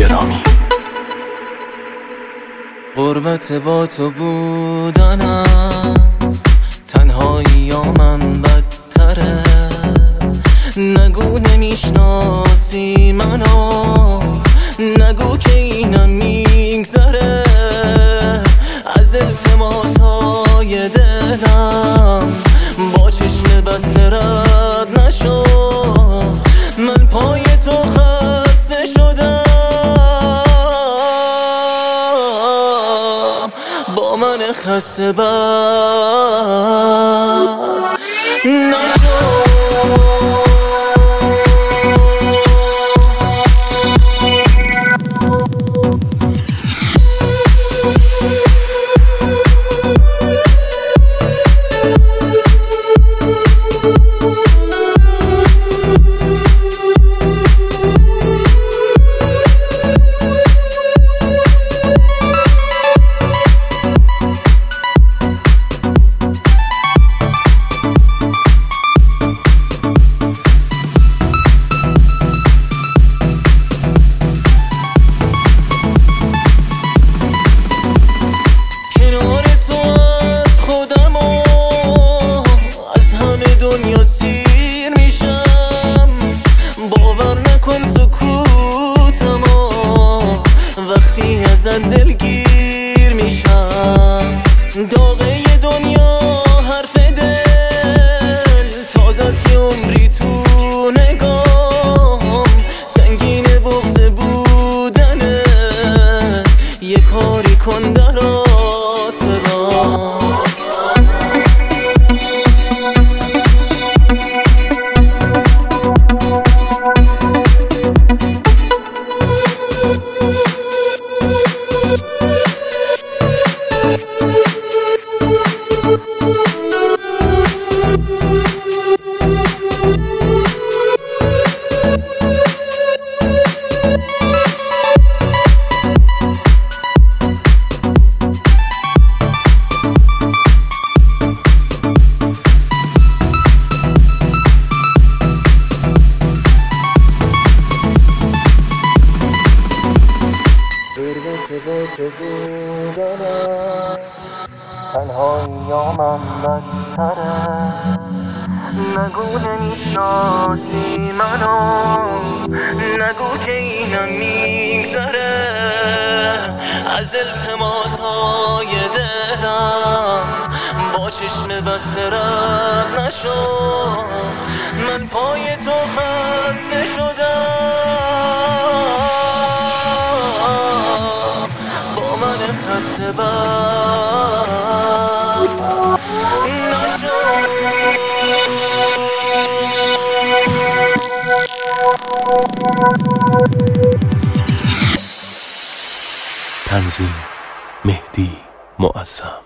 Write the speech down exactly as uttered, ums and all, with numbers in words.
گرامی. غربت با تو بودن است، تنهایی یا من بدتره. نگو نمیشناسی منو، نگو که اینم میگذره. از التماسای دلم با چشم بسته رد نشو. من پای تو خسته شدم، با من خسته بد نشو. دنیا سیر میشم، باور نکن سکوتمو وقتی ازت دلگیر میشم. داغه دنیا حرف دل، تازه از یه عمری تو نگام. سنگین بغض بودنه، یه کاری کن درات صدام. تو بودنم، تنهایی یا من بدتره. نگو نمیشناسی منو، نگو که اینم میگذره. از التماسهای دلم با چشم بسته رد نشو. من پای تو خسته شدم، خسته بد نشو. تنظیم مهدی معظم.